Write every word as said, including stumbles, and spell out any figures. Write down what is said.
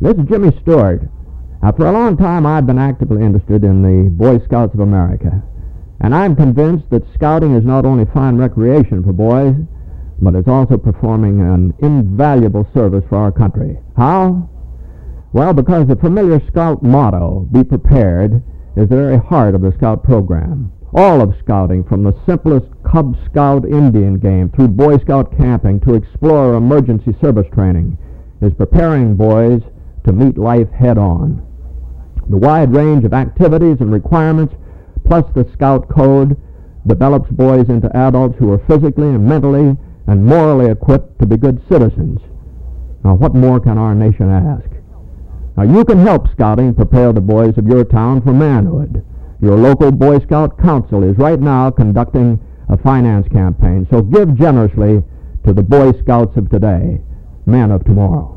This is Jimmy Stewart. Now, for a long time, I've been actively interested in the Boy Scouts of America, and I'm convinced that scouting is not only fine recreation for boys, but it's also performing an invaluable service for our country. How? Well, because the familiar Scout motto, "Be prepared," is the very heart of the Scout program. All of scouting, from the simplest Cub Scout Indian game through Boy Scout camping to Explorer emergency service training, is preparing boys to meet life head-on. The wide range of activities and requirements, plus the Scout Code, develops boys into adults who are physically and mentally and morally equipped to be good citizens. Now, what more can our nation ask? Now, you can help scouting prepare the boys of your town for manhood. Your local Boy Scout Council is right now conducting a finance campaign, so give generously to the Boy Scouts of today, men of tomorrow.